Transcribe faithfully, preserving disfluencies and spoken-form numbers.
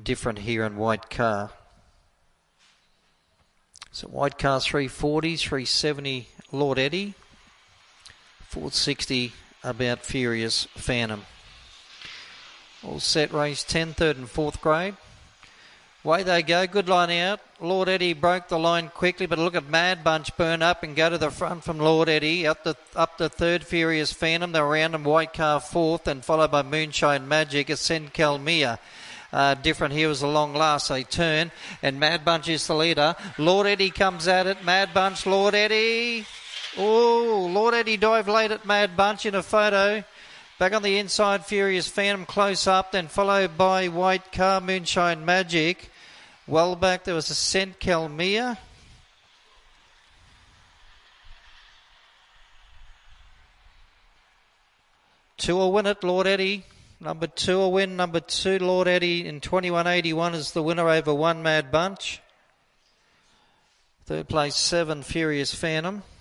Different Here and White Car. So White Car three forty, three seventy Lord Eddie, four sixty About Furious Phantom. All set, race ten, third and fourth grade. Way they go, good line out. Lord Eddie broke the line quickly, but look at Mad Bunch burn up and go to the front from Lord Eddie. Up the up the third, Furious Phantom. They're around them, White Car fourth, and followed by Moonshine Magic. Ascend Calmia. Uh, different Here was a long last. They turn, and Mad Bunch is the leader. Lord Eddie comes at it. Mad Bunch, Lord Eddie. Oh, Lord Eddie dived late at Mad Bunch in a photo. Back on the inside, Furious Phantom close up, then followed by White Car, Moonshine Magic. Well back, there was Ascent Calmia. Two will win it, Lord Eddie. Number two will win. Number two, Lord Eddie, in twenty-one eighty-one is the winner over one Mad Bunch. Third place, seven, Furious Phantom.